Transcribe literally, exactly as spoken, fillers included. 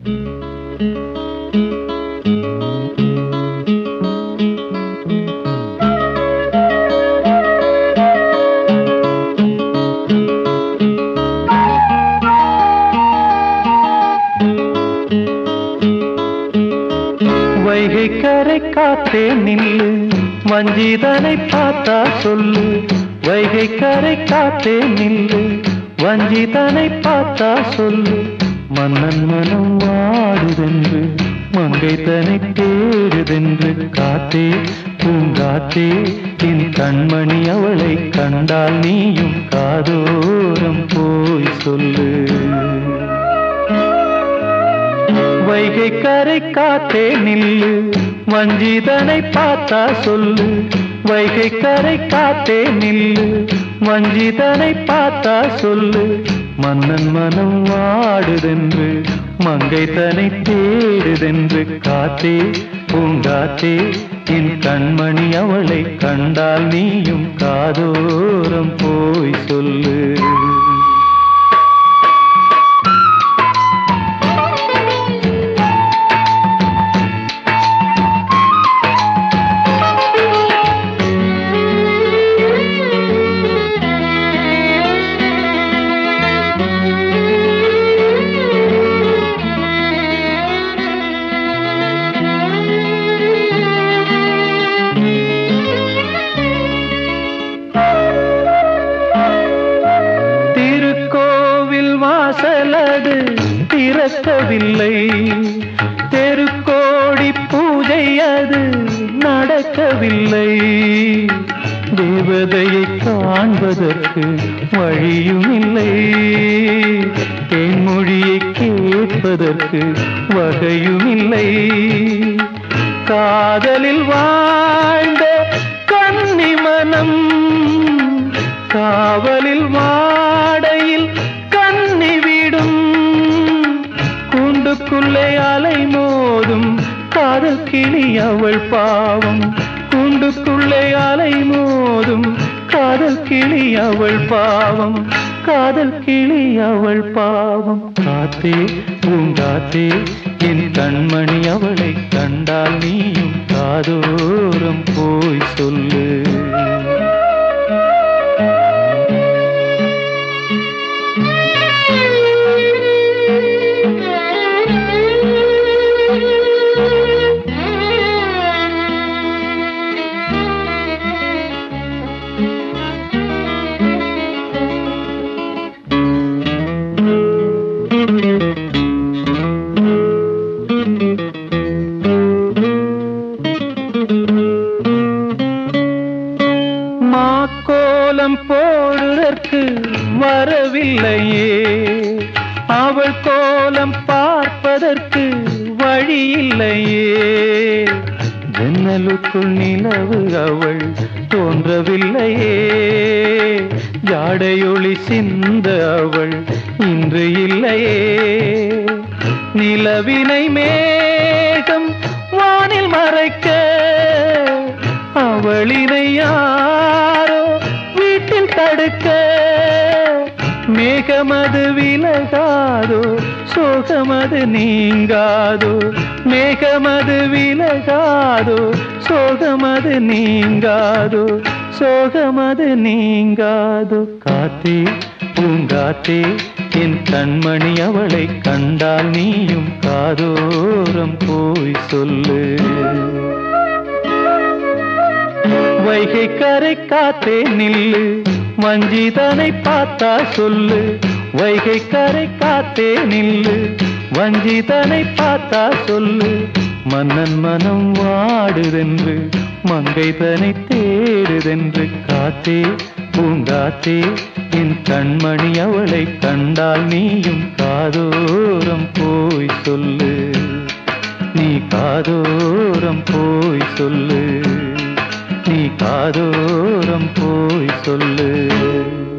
வைகை கரை காத்தே நில்லு, வஞ்சிதனை பார்த்தா சொல்லு. வைகை கரை காத்தே நில்லு, வஞ்சிதனை பார்த்தா சொல்லு. மன்னன் மனம் வாடுதென்று, மங்கை தனை தேடுதென்று. காத்தே பூங்காத்தே, என் கண்மணி அவளை கண்டால் நீயும் காதோரம் போய் சொல்லு. வைகை கரை காத்தே நில்லு, வஞ்சிதனை பார்த்தா சொல்லு. வைகை கரை காத்தே நில்லு, வஞ்சிதனை பார்த்தா சொல்லு. மன்னன் மனம் வாடுதென்று, மங்கை தனை தேடுதென்று. காத்தே பூங்காத்தே, என் கண்மணி அவளை கண்டால் நீயும் காதோரம் போய் சொல்லு. வாசலது திறக்கவில்லை, தெருக்கோடி பூஜை அது நடக்கவில்லை. தேவதையை காண்பதற்கு வழியும் இல்லை, தேன்மொழியை கேட்பதற்கு வகையும் இல்லை. காதலில் வாழ்ந்த கன்னி மனம் காவலில் வாடையில் கண்ணிவிடும். கூண்டுக்குள்ளே அலை மோதும் காதல் கிளி அவள் பாவம். கூண்டுக்குள்ளே அலை மோதும் காதல் கிளி அவள் பாவம். காதல் கிளி அவள் பாவம். காத்தே பூங்காத்தே, என் கண்மணி அவளை கண்டால் நீயும் காதோரம் போய் சொல்லு. மாக்கோலம் போடுவதற்கு வரவில்லையே, அவள் கோலம் பார்ப்பதற்கு வழி இல்லையே. ஜன்னலுக்குள் நிலவு அவள் தோன்றவில்லையே, ஜாடையொளி சிந்த அவள் இன்று இல்லையே. நிலவினை மேகம் வானில் மறைக்க, அவளினை யாரோ வீட்டில் தடுக்க. மேகமது விலகாதோ, சோகமது நீங்காதோ. மேகமது விலகாதோ, சோகமது நீங்காதோ. சோகமது நீங்காதோ. காத்தே பூங்காத்தே, என் கண்மணி அவளை கண்டால் நீயும் காதோரம் போய் சொல்லு. வைகை கரை காத்தே நில்லு, வஞ்சிதனை பார்த்தா சொல்லு. வைகை கரை காத்தே நில்லு, வஞ்சிதனை பார்த்தா சொல்லு. மன்னன் மனம் வாடுதென்று, மங்கை தனை தேடுதென்று. காத்தே பூங்காத்தே, என் கண்மணி அவளை கண்டால் நீயும் காதோரம் போய் சொல்லு. நீ காதோரம் போய் சொல்லு, நீ காதோரம் போய் சொல்லு.